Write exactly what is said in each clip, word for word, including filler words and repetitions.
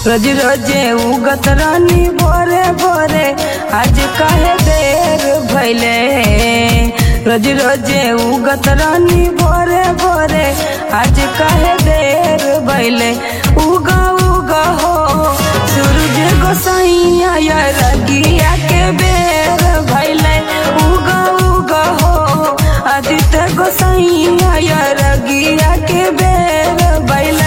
रोज रोजे उगत रानी भोरे भोरे आज काहे देर भइले। रोज रोजे उगत रानी भोरे भोरे आज काहे देर भइले। उगा उगा हो सूरज गोसाइया या रगिया के बेर भइले। उगा उगा हो आदित्य गोसाइया या रगिया के बेर भइले।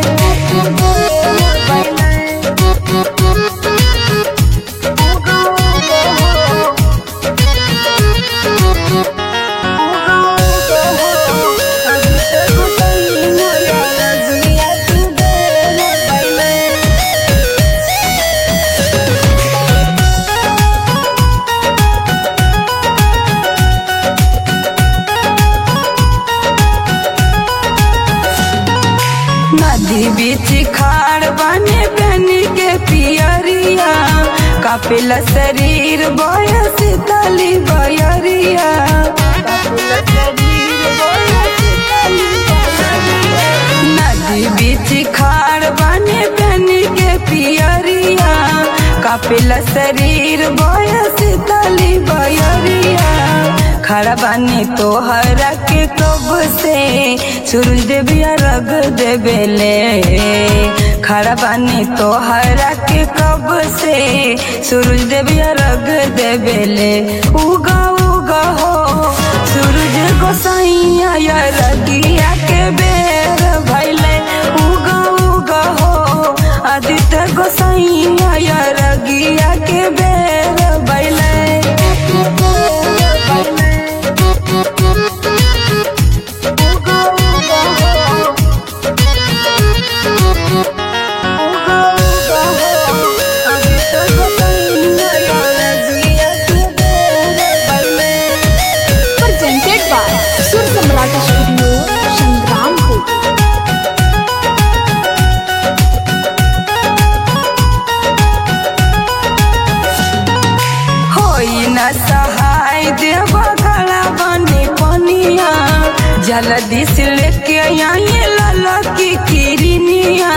नदी बीच खाड़ बने बनी के पियरिया कापिला शरीर बयस तली बयरिया। नदी बीच खाड़ बने बनी के पियरिया कापिला शरीर बयस तली बयरिया। खड़ा बानी तोहरा के कब से सूरज देविया रग देवेले। खड़ा बानी तोहरा के कब से सूरज देविया रग देवेले। उगा उगा हो सूरज गोसाइया या रगिया के बेर भइले। उगा उगा हो आदित्य गोसाइया या रगिया के बेर भइले। सहाय देव गला बनी पनिया जल्दी से लेके आई लाला की किरनिया।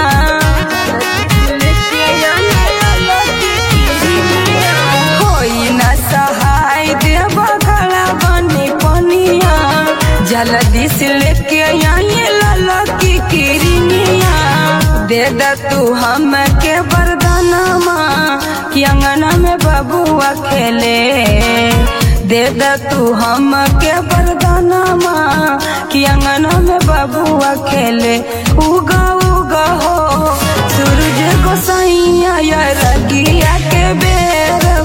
होई ना सहाय देव गला बनी पनिया जल्दी से लेके आई लाला की किरनिया। दे दा तू हम के वरदानमा कि अंगना में बबुआ खेले। दे दा तू हम के वरदानमा कि अंगना में बबुआ खेले। उगा उगा हो सूरज गोसाइया या रगिया के बेर